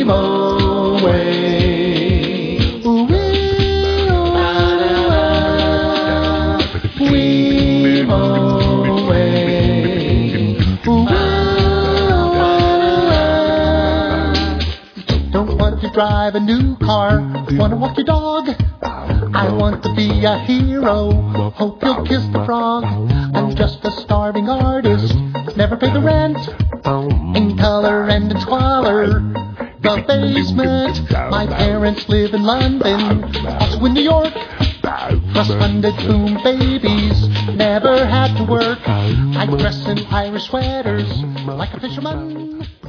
Wemo way. Wemo way. Don't want to drive a new car, want to walk your dog. I want to be a hero, hope you'll kiss the frog. I'm just a starving artist, never pay the rent. In color and in squalor, the basement. My parents live in London, also in New York. Trust-funded boom babies, never had to work. I dress in Irish sweaters like a fisherman.